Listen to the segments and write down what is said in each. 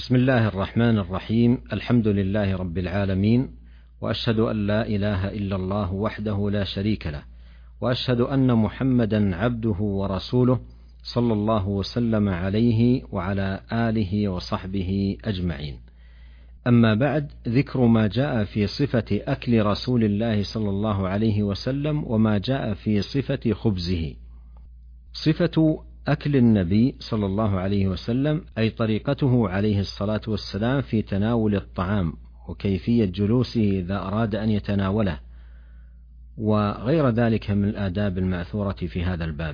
بسم الله الرحمن الرحيم. الحمد لله رب العالمين، وأشهد أن لا إله إلا الله وحده لا شريك له، وأشهد أن محمدا عبده ورسوله صلى الله وسلم عليه وعلى آله وصحبه أجمعين. أما بعد، ذكر ما جاء في صفة أكل رسول الله صلى الله عليه وسلم وما جاء في صفة خبزه. صفة أكل النبي صلى الله عليه وسلم أي طريقته عليه الصلاة والسلام في تناول الطعام وكيفية جلوسه إذا أراد أن يتناوله، وغير ذلك من الآداب المأثورة في هذا الباب.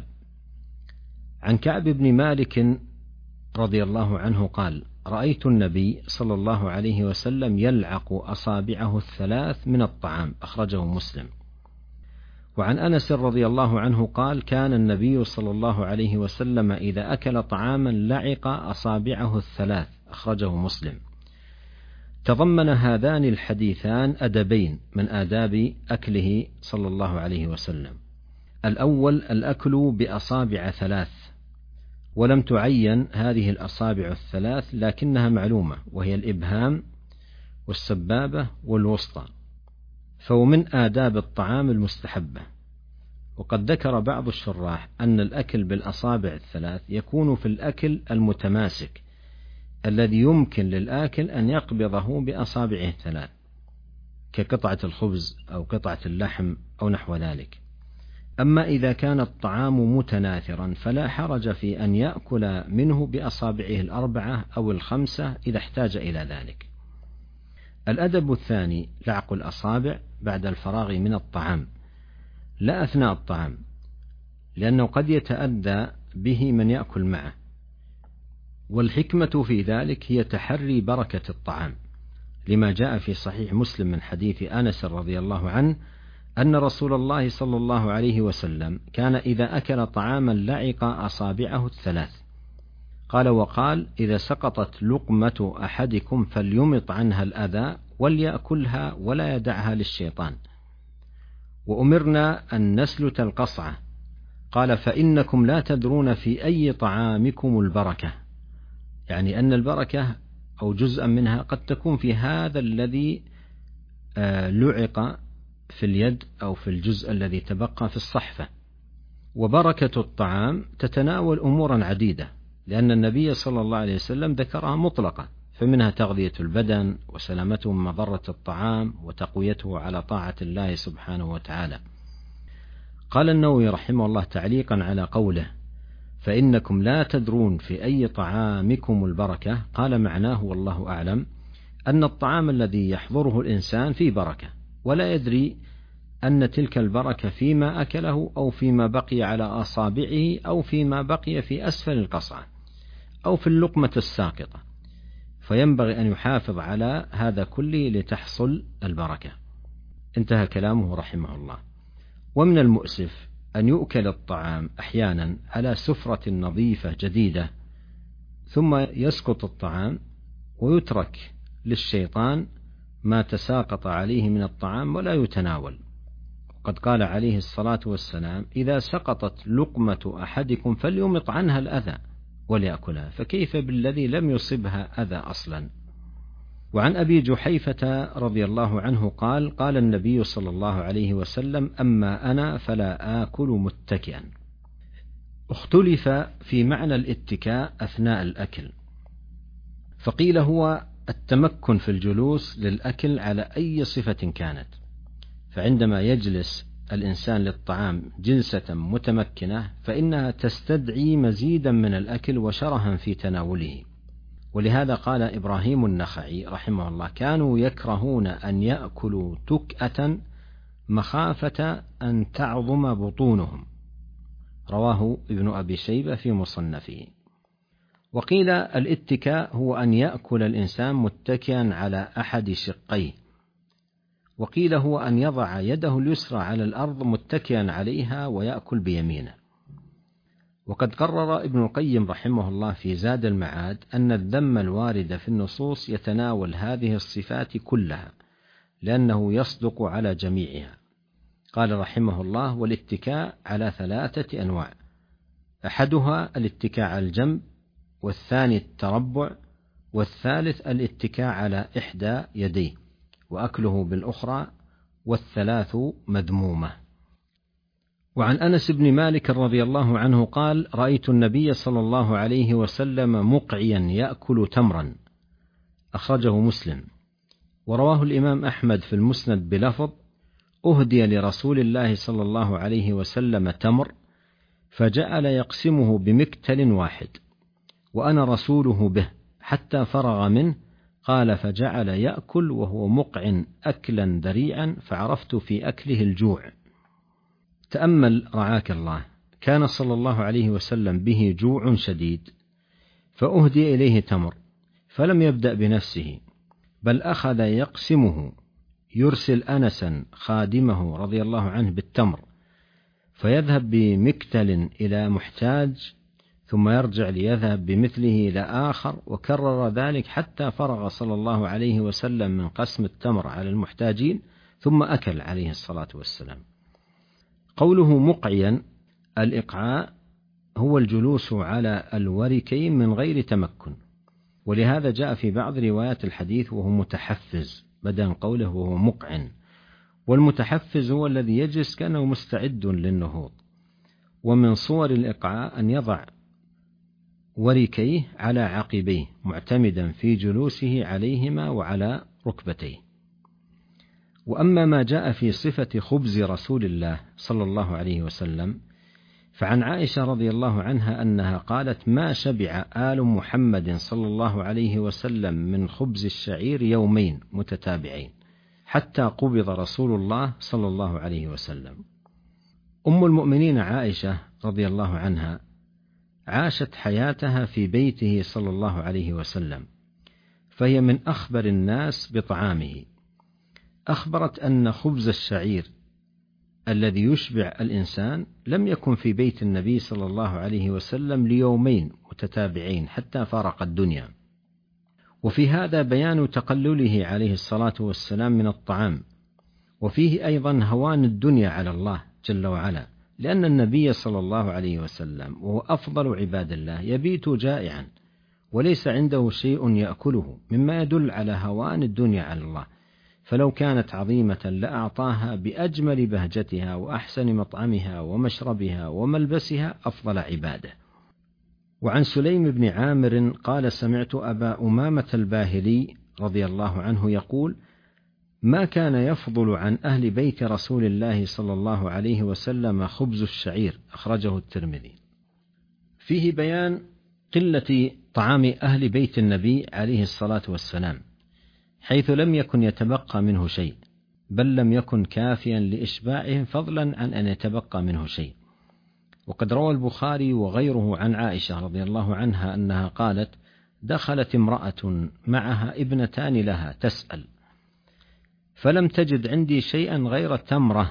عن كعب بن مالك رضي الله عنه قال: رأيت النبي صلى الله عليه وسلم يلعق أصابعه الثلاث من الطعام، أخرجه مسلم. وعن أنس رضي الله عنه قال: كان النبي صلى الله عليه وسلم إذا أكل طعاما لعق أصابعه الثلاث، أخرجه مسلم. تضمن هذان الحديثان أدبين من آداب أكله صلى الله عليه وسلم. الأول الأكل بأصابع ثلاث، ولم تعين هذه الأصابع الثلاث لكنها معلومة، وهي الإبهام والسبابة والوسطى، فهو من آداب الطعام المستحبة. وقد ذكر بعض الشراح أن الأكل بالأصابع الثلاث يكون في الأكل المتماسك الذي يمكن للآكل أن يقبضه بأصابعه الثلاث، كقطعة الخبز أو قطعة اللحم أو نحو ذلك. أما إذا كان الطعام متناثرا فلا حرج في أن يأكل منه بأصابعه الأربعة أو الخمسة إذا احتاج إلى ذلك. الأدب الثاني لعق الأصابع بعد الفراغ من الطعام، لا أثناء الطعام، لأنه قد يتأذى به من يأكل معه، والحكمة في ذلك هي تحري بركة الطعام، لما جاء في صحيح مسلم من حديث أنس رضي الله عنه أن رسول الله صلى الله عليه وسلم كان إذا أكل طعاما لعق أصابعه الثلاث. قال: وقال: إذا سقطت لقمة أحدكم فليمط عنها الأذى وليأكلها ولا يدعها للشيطان. وأمرنا أن نسلت القصعة. قال: فإنكم لا تدرون في أي طعامكم البركة، يعني أن البركة أو جزءا منها قد تكون في هذا الذي لعق في اليد أو في الجزء الذي تبقى في الصحفة. وبركة الطعام تتناول أمورا عديدة، لأن النبي صلى الله عليه وسلم ذكرها مطلقة، فمنها تغذية البدن وسلامته من مضرة الطعام وتقويته على طاعة الله سبحانه وتعالى. قال النووي رحمه الله تعليقا على قوله: فإنكم لا تدرون في أي طعامكم البركة، قال: معناه والله أعلم أن الطعام الذي يحضره الإنسان فيه بركة، ولا يدري أن تلك البركة فيما أكله أو فيما بقي على أصابعه أو فيما بقي في أسفل القصعة أو في اللقمة الساقطة، فينبغي أن يحافظ على هذا كله لتحصل البركة. انتهى كلامه رحمه الله. ومن المؤسف أن يؤكل الطعام أحيانا على سفرة نظيفة جديدة، ثم يسقط الطعام ويترك للشيطان ما تساقط عليه من الطعام ولا يتناول. قد قال عليه الصلاة والسلام: إذا سقطت لقمة أحدكم فليمط عنها الأذى وليأكلها، فكيف بالذي لم يصبها أذى أصلا. وعن أبي جحيفة رضي الله عنه قال: قال النبي صلى الله عليه وسلم: أما أنا فلا آكل متكئا. اختلف في معنى الاتكاء أثناء الأكل، فقيل هو التمكن في الجلوس للأكل على أي صفة كانت، فعندما يجلس الإنسان للطعام جلسة متمكنة فإنها تستدعي مزيدا من الأكل وشرها في تناوله. ولهذا قال إبراهيم النخعي رحمه الله: كانوا يكرهون أن يأكلوا تكأة مخافة أن تعظم بطونهم، رواه ابن أبي شيبة في مصنفه. وقيل الاتكاء هو أن يأكل الإنسان متكئا على أحد شقيه، وقيل هو أن يضع يده اليسرى على الأرض متكئا عليها ويأكل بيمينه. وقد قرر ابن القيم رحمه الله في زاد المعاد أن الذم الوارد في النصوص يتناول هذه الصفات كلها، لأنه يصدق على جميعها. قال رحمه الله: والاتكاء على 3 أنواع: أحدها الاتكاء على الجنب، والثاني التربع، والثالث الاتكاء على إحدى يديه وأكله بالأخرى، والثلاث مذمومة. وعن أنس بن مالك رضي الله عنه قال: رأيت النبي صلى الله عليه وسلم مقعيا يأكل تمرا، أخرجه مسلم. ورواه الإمام أحمد في المسند بلفظ: أهدي لرسول الله صلى الله عليه وسلم تمر فجعل يقسمه بمكتل واحد وأنا رسوله به حتى فرغ منه، قال: فجعل يأكل وهو مقع أكلا ذريعا فعرفت في أكله الجوع. تأمل رعاك الله، كان صلى الله عليه وسلم به جوع شديد فأهدي إليه تمر، فلم يبدأ بنفسه بل أخذ يقسمه، يرسل أنسا خادمه رضي الله عنه بالتمر فيذهب بمكتل إلى محتاج ثم يرجع ليذهب بمثله إلى آخر، وكرر ذلك حتى فرغ صلى الله عليه وسلم من قسم التمر على المحتاجين ثم أكل عليه الصلاة والسلام. قوله مقعيا، الإقعاء هو الجلوس على الوركين من غير تمكن، ولهذا جاء في بعض روايات الحديث وهو متحفز بدل قوله وهو مقع، والمتحفز هو الذي يجلس كأنه مستعد للنهوض. ومن صور الإقعاء أن يضع وركيه على عقبيه معتمدا في جلوسه عليهما وعلى ركبتيه. وأما ما جاء في صفة خبز رسول الله صلى الله عليه وسلم فعن عائشة رضي الله عنها أنها قالت: ما شبع آل محمد صلى الله عليه وسلم من خبز الشعير يومين متتابعين حتى قبض رسول الله صلى الله عليه وسلم. أم المؤمنين عائشة رضي الله عنها عاشت حياتها في بيته صلى الله عليه وسلم، فهي من أخبر الناس بطعامه. أخبرت أن خبز الشعير الذي يشبع الإنسان لم يكن في بيت النبي صلى الله عليه وسلم ليومين متتابعين حتى فارق الدنيا. وفي هذا بيان تقلله عليه الصلاة والسلام من الطعام، وفيه أيضا هوان الدنيا على الله جل وعلا، لأن النبي صلى الله عليه وسلم وهو أفضل عباد الله يبيت جائعا وليس عنده شيء يأكله، مما يدل على هوان الدنيا على الله، فلو كانت عظيمة لأعطاها بأجمل بهجتها وأحسن مطعمها ومشربها وملبسها أفضل عباده. وعن سليم بن عامر قال: سمعت أبا أمامة الباهلي رضي الله عنه يقول: ما كان يفضل عن أهل بيت رسول الله صلى الله عليه وسلم خبز الشعير، أخرجه الترمذي. فيه بيان قلة طعام أهل بيت النبي عليه الصلاة والسلام، حيث لم يكن يتبقى منه شيء، بل لم يكن كافيا لإشباعهم فضلا عن أن يتبقى منه شيء. وقد روى البخاري وغيره عن عائشة رضي الله عنها أنها قالت: دخلت امرأة معها ابنتان لها تسأل، فلم تجد عندي شيئا غير تمرة،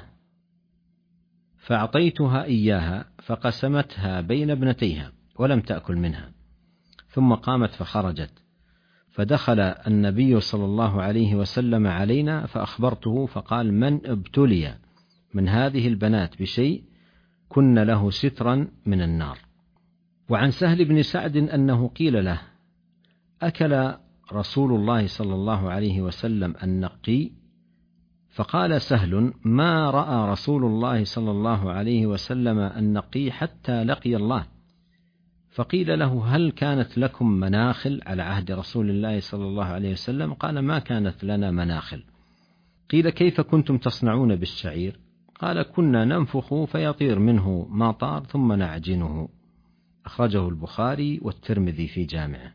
فأعطيتها إياها فقسمتها بين ابنتيها ولم تأكل منها، ثم قامت فخرجت، فدخل النبي صلى الله عليه وسلم علينا فأخبرته، فقال: من ابتلي من هذه البنات بشيء كن له سترا من النار. وعن سهل بن سعد أنه قيل له: أكل رسول الله صلى الله عليه وسلم النقي؟ فقال سهل: ما رأى رسول الله صلى الله عليه وسلم النقي حتى لقي الله. فقيل له: هل كانت لكم مناخل على عهد رسول الله صلى الله عليه وسلم؟ قال: ما كانت لنا مناخل. قيل: كيف كنتم تصنعون بالشعير؟ قال: كنا ننفخ فيطير منه ما طار ثم نعجنه. أخرجه البخاري والترمذي في جامعه.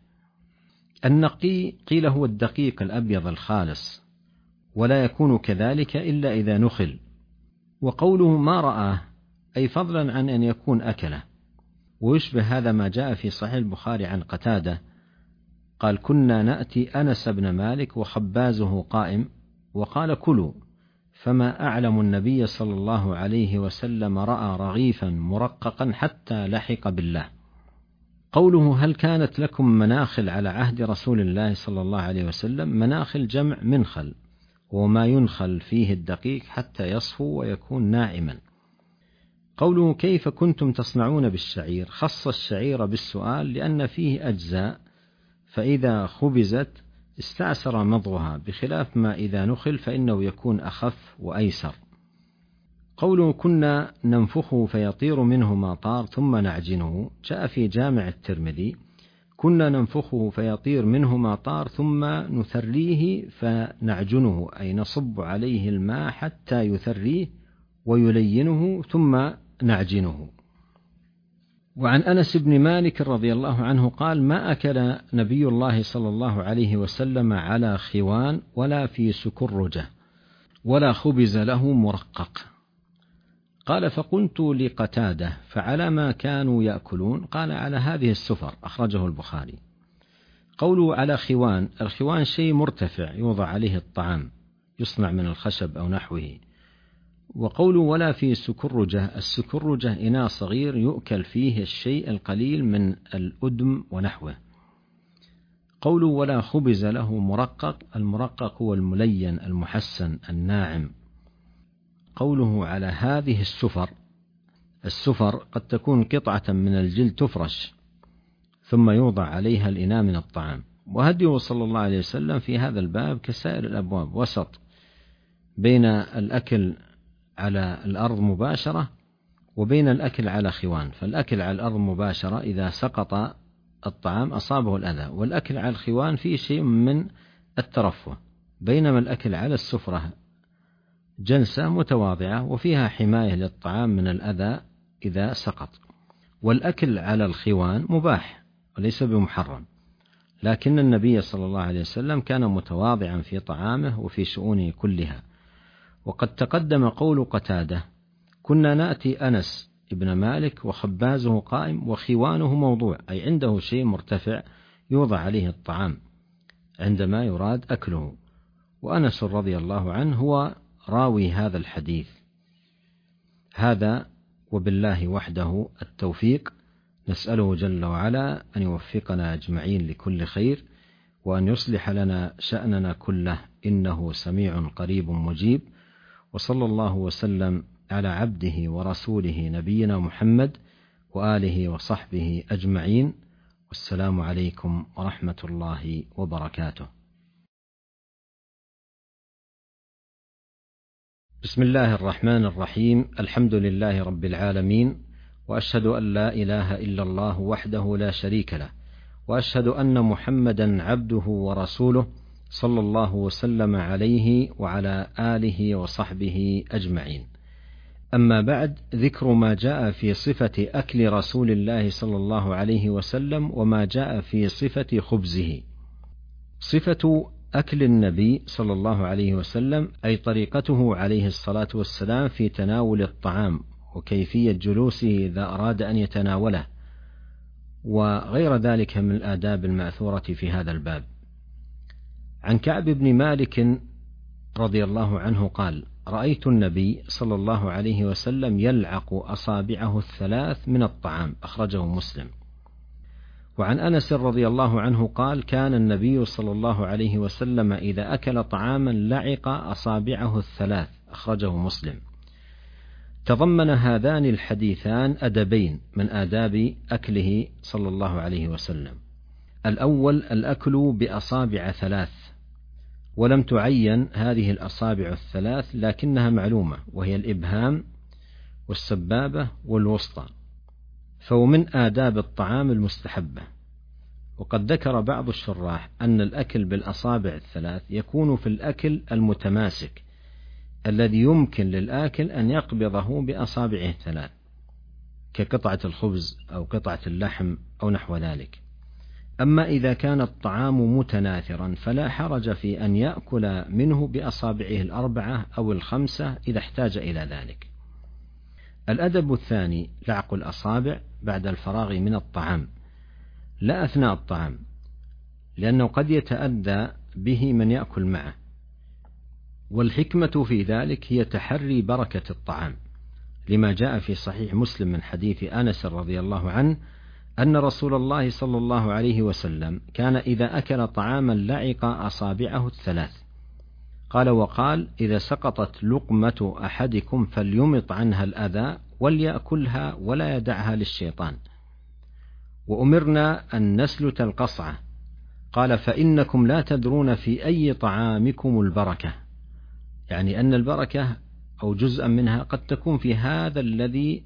النقي قيل هو الدقيق الأبيض الخالص، ولا يكون كذلك إلا إذا نخل. وقوله ما رآه أي فضلا عن أن يكون أكله، ويشبه هذا ما جاء في صحيح البخاري عن قتادة قال: كنا نأتي أنس بن مالك وخبازه قائم وقال: كلوا، فما أعلم النبي صلى الله عليه وسلم رأى رغيفا مرققا حتى لحق بالله. قوله هل كانت لكم مناخل على عهد رسول الله صلى الله عليه وسلم؟ مناخل جمع منخل، وما ينخل فيه الدقيق حتى يصفو ويكون ناعما. قوله كيف كنتم تصنعون بالشعير؟ خص الشعير بالسؤال لأن فيه أجزاء، فإذا خبزت استعسر مضغها، بخلاف ما إذا نخل فإنه يكون أخف وأيسر. قوله كنا ننفخه فيطير منه ما طار ثم نعجنه، جاء في جامع الترمذي كنا ننفخه فيطير منه ما طار ثم نثريه فنعجنه، أي نصب عليه الماء حتى يثريه ويلينه ثم نعجنه. وعن أنس بن مالك رضي الله عنه قال: ما أكل نبي الله صلى الله عليه وسلم على خوان ولا في سكرجة ولا خبز له مرقق. قال: فقلت لقتادة: فعلى ما كانوا يأكلون؟ قال: على هذه السفر. أخرجه البخاري. قوله على خوان، الخوان شيء مرتفع يوضع عليه الطعام، يصنع من الخشب أو نحوه. وقوله ولا في سكرجة، السكرجة إناء صغير يؤكل فيه الشيء القليل من الأدم ونحوه. قوله ولا خبز له مرقق، المرقق هو الملين المحسن الناعم. قوله على هذه السفر، السفر قد تكون قطعة من الجلد تفرش ثم يوضع عليها الإناء من الطعام. وهديه صلى الله عليه وسلم في هذا الباب كسائر الأبواب، وسط بين الأكل على الأرض مباشرة وبين الأكل على خوان. فالأكل على الأرض مباشرة إذا سقط الطعام أصابه الأذى، والأكل على الخوان فيه شيء من الترفه، بينما الأكل على السفرة جلسة متواضعة وفيها حماية للطعام من الأذى إذا سقط. والأكل على الخوان مباح وليس بمحرم، لكن النبي صلى الله عليه وسلم كان متواضعا في طعامه وفي شؤونه كلها. وقد تقدم قول قتادة: كنا نأتي أنس ابن مالك وخبازه قائم وخوانه موضوع، أي عنده شيء مرتفع يوضع عليه الطعام عندما يراد أكله. وأنس رضي الله عنه هو راوي هذا الحديث. هذا وبالله وحده التوفيق، نسأله جل وعلا أن يوفقنا أجمعين لكل خير، وأن يصلح لنا شأننا كله، إنه سميع قريب مجيب. وصلى الله وسلم على عبده ورسوله نبينا محمد وآله وصحبه أجمعين، والسلام عليكم ورحمة الله وبركاته. بسم الله الرحمن الرحيم. الحمد لله رب العالمين، وأشهد أن لا إله إلا الله وحده لا شريك له، وأشهد أن محمدا عبده ورسوله صلى الله وسلم عليه وعلى آله وصحبه أجمعين. أما بعد، ذكر ما جاء في صفة أكل رسول الله صلى الله عليه وسلم وما جاء في صفة خبزه. صفة أكل النبي صلى الله عليه وسلم أي طريقته عليه الصلاة والسلام في تناول الطعام وكيفية جلوسه إذا أراد أن يتناوله، وغير ذلك من الآداب المأثورة في هذا الباب. عن كعب بن مالك رضي الله عنه قال: رأيت النبي صلى الله عليه وسلم يلعق أصابعه الثلاث من الطعام. أخرجه مسلم. وعن أنس رضي الله عنه قال: كان النبي صلى الله عليه وسلم إذا أكل طعاما لعق أصابعه الثلاث. أخرجه مسلم. تضمن هذان الحديثان أدبين من آداب أكله صلى الله عليه وسلم. الأول الأكل بأصابع ثلاث، ولم تعين هذه الأصابع الثلاث لكنها معلومة، وهي الإبهام والسبابة والوسطى، فهو من آداب الطعام المستحبة. وقد ذكر بعض الشراح أن الأكل بالأصابع الثلاث يكون في الأكل المتماسك الذي يمكن للآكل أن يقبضه بأصابعه الثلاث، كقطعة الخبز أو قطعة اللحم أو نحو ذلك. أما إذا كان الطعام متناثرا فلا حرج في أن يأكل منه بأصابعه الأربعة أو الخمسة إذا احتاج إلى ذلك. الأدب الثاني لعق الأصابع بعد الفراغ من الطعام، لا أثناء الطعام، لأنه قد يتأذى به من يأكل معه. والحكمة في ذلك هي تحري بركة الطعام، لما جاء في صحيح مسلم من حديث أنس رضي الله عنه أن رسول الله صلى الله عليه وسلم كان إذا أكل طعاما لعق أصابعه الثلاث. قال: وقال: إذا سقطت لقمة أحدكم فليمط عنها الأذى وليأكلها ولا يدعها للشيطان. وأمرنا أن نسلت القصعة، قال فإنكم لا تدرون في أي طعامكم البركة، يعني أن البركة أو جزءا منها قد تكون في هذا الذي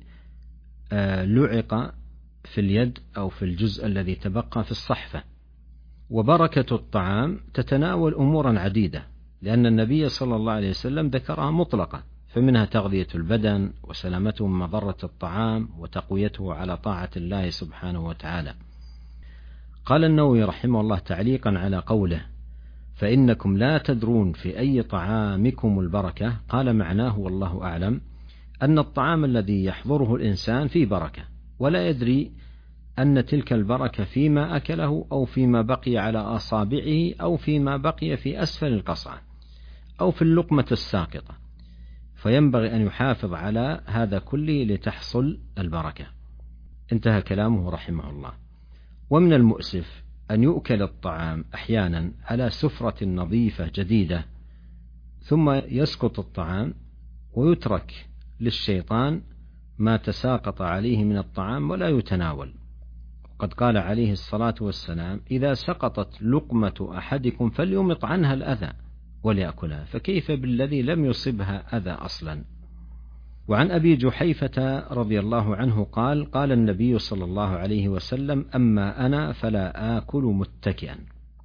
لعق في اليد أو في الجزء الذي تبقى في الصحفة. وبركة الطعام تتناول أمورا عديدة، لأن النبي صلى الله عليه وسلم ذكرها مطلقة، فمنها تغذية البدن وسلامته من مضرة الطعام وتقويته على طاعة الله سبحانه وتعالى. قال النووي رحمه الله تعليقا على قوله فإنكم لا تدرون في أي طعامكم البركة، قال معناه والله أعلم أن الطعام الذي يحضره الإنسان فيه بركة، ولا يدري أن تلك البركة فيما أكله أو فيما بقي على أصابعه أو فيما بقي في أسفل القصعة أو في اللقمة الساقطة، فينبغي أن يحافظ على هذا كله لتحصل البركة. انتهى كلامه رحمه الله. ومن المؤسف أن يؤكل الطعام أحيانا على سفرة نظيفة جديدة، ثم يسقط الطعام ويترك للشيطان ما تساقط عليه من الطعام ولا يتناول. وقد قال عليه الصلاة والسلام إذا سقطت لقمة أحدكم فليمط عنها الأذى وليأكلها، فكيف بالذي لم يصبها أذى أصلا. وعن أبي جحيفة رضي الله عنه قال قال النبي صلى الله عليه وسلم أما أنا فلا آكل متكئا.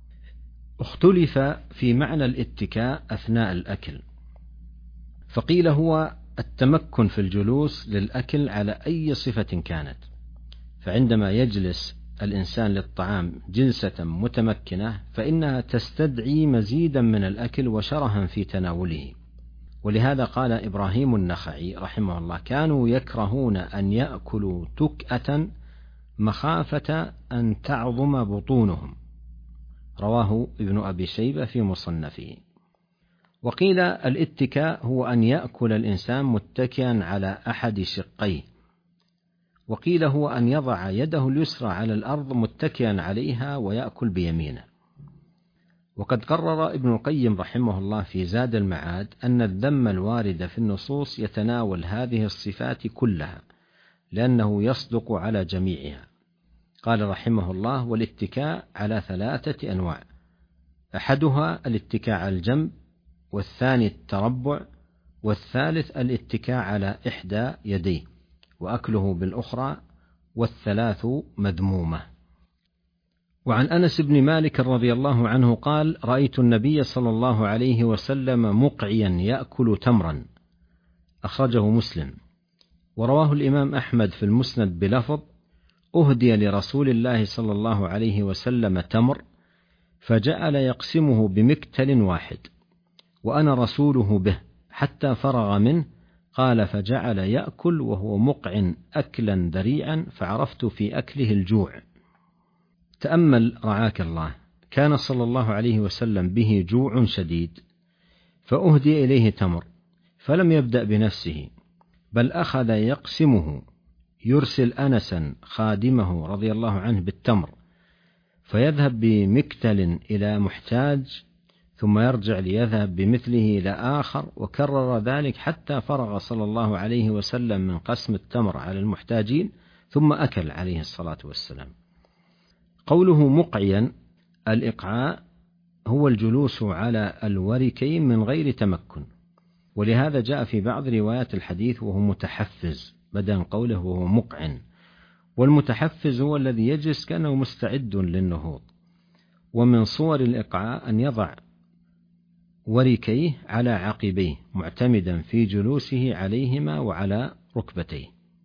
اختلف في معنى الاتكاء أثناء الأكل، فقيل هو التمكن في الجلوس للأكل على أي صفة كانت، فعندما يجلس الإنسان للطعام جلسة متمكنة فإنها تستدعي مزيدا من الأكل وشرها في تناوله. ولهذا قال إبراهيم النخعي رحمه الله كانوا يكرهون أن يأكلوا تكأة مخافة أن تعظم بطونهم، رواه ابن أبي شيبة في مصنفه. وقيل الاتكاء هو أن يأكل الإنسان متكئا على أحد شقيه، وقيل هو أن يضع يده اليسرى على الأرض متكئا عليها ويأكل بيمينه. وقد قرر ابن القيم رحمه الله في زاد المعاد أن الذم الوارد في النصوص يتناول هذه الصفات كلها، لأنه يصدق على جميعها. قال رحمه الله والاتكاء على 3 أنواع، أحدها الاتكاء على الجنب، والثاني التربع، والثالث الاتكاء على إحدى يديه وأكله بالأخرى، والثلاث مذمومة. وعن أنس بن مالك رضي الله عنه قال رأيت النبي صلى الله عليه وسلم مقعيا يأكل تمرا، أخرجه مسلم. ورواه الإمام أحمد في المسند بلفظ أهدي لرسول الله صلى الله عليه وسلم تمر فجعل يقسمه بمكتل واحد وأنا رسوله به حتى فرغ منه، قال فجعل يأكل وهو مقع أكلا ذريعا فعرفت في أكله الجوع. تأمل رعاك الله، كان صلى الله عليه وسلم به جوع شديد فأهدي إليه تمر، فلم يبدأ بنفسه بل أخذ يقسمه، يرسل أنسا خادمه رضي الله عنه بالتمر فيذهب بمكتل إلى محتاج ثم يرجع ليذهب بمثله إلى آخر، وكرر ذلك حتى فرغ صلى الله عليه وسلم من قسم التمر على المحتاجين ثم أكل عليه الصلاة والسلام. قوله مقعيا، الإقعاء هو الجلوس على الوركين من غير تمكن، ولهذا جاء في بعض روايات الحديث وهو متحفز بدل قوله وهو مقع، والمتحفز هو الذي يجلس كأنه مستعد للنهوض. ومن صور الإقعاء أن يضع وركيه على عقبيه معتمدا في جلوسه عليهما وعلى ركبتيه.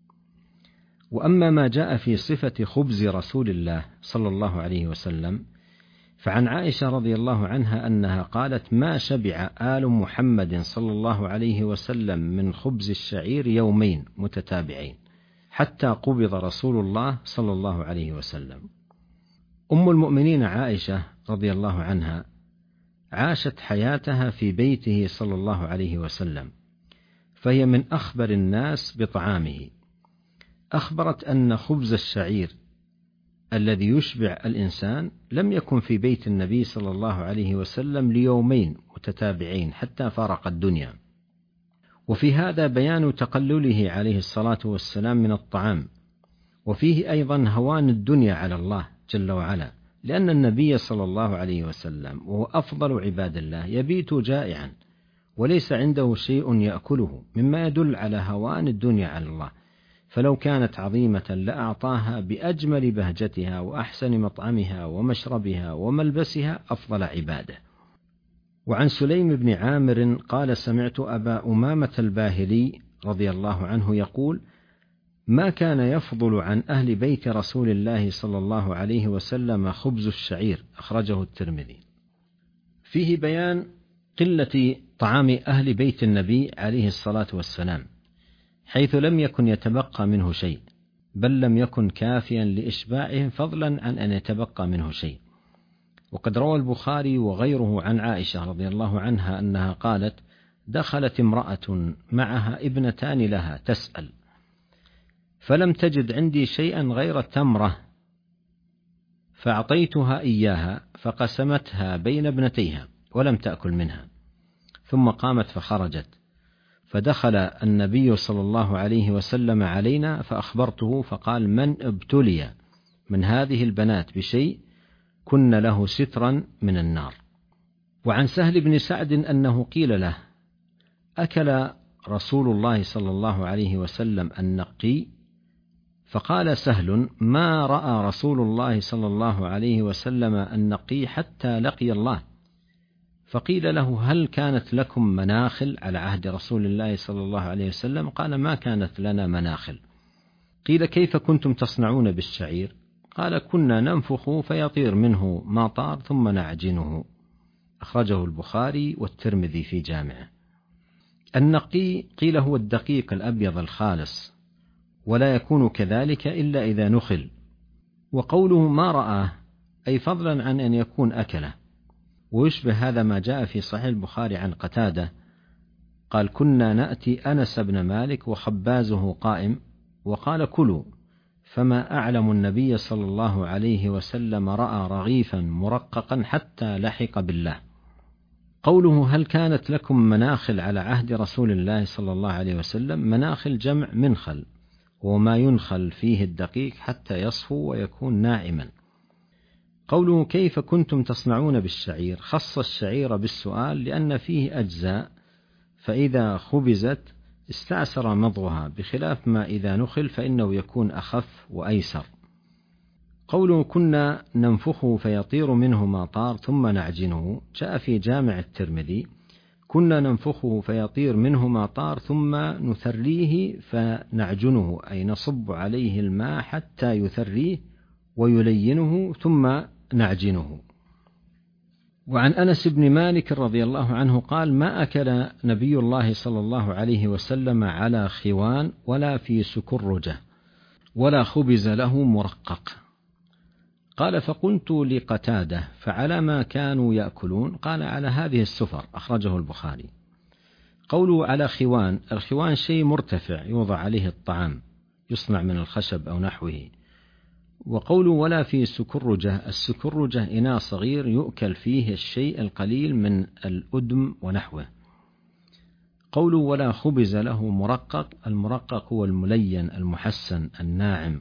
وأما ما جاء في صفة خبز رسول الله صلى الله عليه وسلم فعن عائشة رضي الله عنها أنها قالت ما شبع آل محمد صلى الله عليه وسلم من خبز الشعير يومين متتابعين حتى قبض رسول الله صلى الله عليه وسلم. أم المؤمنين عائشة رضي الله عنها عاشت حياتها في بيته صلى الله عليه وسلم، فهي من أخبر الناس بطعامه. أخبرت أن خبز الشعير الذي يشبع الإنسان لم يكن في بيت النبي صلى الله عليه وسلم ليومين متتابعين حتى فارق الدنيا. وفي هذا بيان تقلله عليه الصلاة والسلام من الطعام، وفيه أيضا هوان الدنيا على الله جل وعلا، لأن النبي صلى الله عليه وسلم وهو أفضل عباد الله يبيت جائعا وليس عنده شيء يأكله، مما يدل على هوان الدنيا على الله، فلو كانت عظيمة لأعطاها بأجمل بهجتها وأحسن مطعمها ومشربها وملبسها أفضل عباده. وعن سليم بن عامر قال: سمعت أبا أمامة الباهلي رضي الله عنه يقول: ما كان يفضل عن أهل بيت رسول الله صلى الله عليه وسلم خبز الشعير، أخرجه الترمذي. فيه بيان قلة طعام أهل بيت النبي عليه الصلاة والسلام، حيث لم يكن يتبقى منه شيء، بل لم يكن كافيا لإشباعهم فضلا عن أن يتبقى منه شيء. وقد روى البخاري وغيره عن عائشة رضي الله عنها أنها قالت: دخلت امرأة معها ابنتان لها تسأل، فلم تجد عندي شيئا غير تمرة، فأعطيتها إياها فقسمتها بين ابنتيها ولم تأكل منها، ثم قامت فخرجت، فدخل النبي صلى الله عليه وسلم علينا فأخبرته، فقال: من ابتلي من هذه البنات بشيء كن له سترا من النار. وعن سهل بن سعد أنه قيل له: أكل رسول الله صلى الله عليه وسلم النقي؟ فقال سهل: ما رأى رسول الله صلى الله عليه وسلم النقي حتى لقي الله. فقيل له: هل كانت لكم مناخل على عهد رسول الله صلى الله عليه وسلم؟ قال: ما كانت لنا مناخل. قيل: كيف كنتم تصنعون بالشعير؟ قال: كنا ننفخ فيطير منه ما طار ثم نعجنه، أخرجه البخاري والترمذي في جامعه. النقي قيل هو الدقيق الأبيض الخالص، ولا يكون كذلك إلا إذا نخل. وقوله ما رآه أي فضلا عن أن يكون أكله، ويشبه هذا ما جاء في صحيح البخاري عن قتادة قال: كنا نأتي أنس بن مالك وخبازه قائم، وقال: كلوا، فما أعلم النبي صلى الله عليه وسلم رأى رغيفا مرققا حتى لحق بالله. قوله: هل كانت لكم مناخل على عهد رسول الله صلى الله عليه وسلم؟ مناخل جمع منخل، وما ينخل فيه الدقيق حتى يصفو ويكون ناعما. قوله: كيف كنتم تصنعون بالشعير؟ خص الشعير بالسؤال لأن فيه أجزاء، فإذا خبزت استعسر مضغها، بخلاف ما إذا نخل فإنه يكون أخف وأيسر. قوله: كنا ننفخه فيطير منه ما طار ثم نعجنه، جاء في جامع الترمذي: كنا ننفخه فيطير منه ما طار ثم نثريه فنعجنه، أي نصب عليه الماء حتى يثريه ويلينه ثم نعجنه. وعن أنس بن مالك رضي الله عنه قال: ما أكل نبي الله صلى الله عليه وسلم على خوان ولا في سكرجة ولا خبز له مرقق. قال: فقلت لقتادة: فعلى ما كانوا يأكلون؟ قال: على هذه السفر، أخرجه البخاري. قوله على خوان، الخوان شيء مرتفع يوضع عليه الطعام، يصنع من الخشب أو نحوه. وقوله ولا في سكرجة، السكرجة إناء صغير يؤكل فيه الشيء القليل من الأدم ونحوه. قوله ولا خبز له مرقق، المرقق هو الملين المحسن الناعم.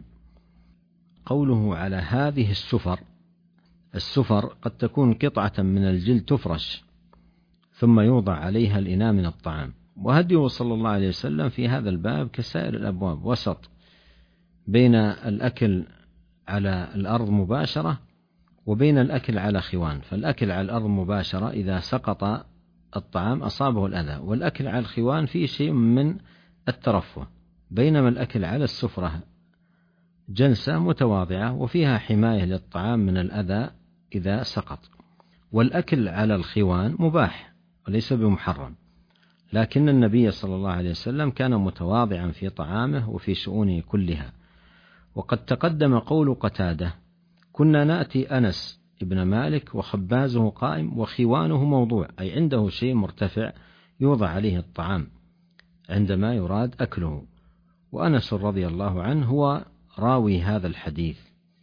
قوله على هذه السفر، السفر قد تكون قطعة من الجلد تفرش ثم يوضع عليها الإناء من الطعام. وهديه صلى الله عليه وسلم في هذا الباب كسائر الأبواب، وسط بين الأكل على الأرض مباشرة وبين الأكل على خوان. فالأكل على الأرض مباشرة إذا سقط الطعام أصابه الأذى، والأكل على الخوان فيه شيء من الترفه، بينما الأكل على السفرة جلسة متواضعة وفيها حماية للطعام من الأذى إذا سقط. والأكل على الخوان مباح وليس بمحرم، لكن النبي صلى الله عليه وسلم كان متواضعا في طعامه وفي شؤونه كلها. وقد تقدم قول قتادة: كنا نأتي أنس ابن مالك وخبازه قائم وخوانه موضوع، أي عنده شيء مرتفع يوضع عليه الطعام عندما يراد أكله. وأنس رضي الله عنه هو راوي هذا الحديث.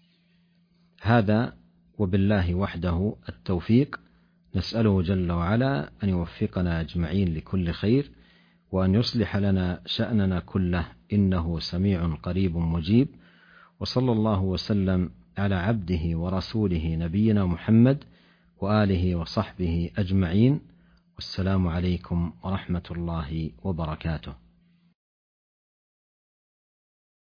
هذا وبالله وحده التوفيق، نسأله جل وعلا أن يوفقنا أجمعين لكل خير، وأن يصلح لنا شأننا كله، إنه سميع قريب مجيب. وصلى الله وسلم على عبده ورسوله نبينا محمد وآله وصحبه أجمعين، والسلام عليكم ورحمة الله وبركاته.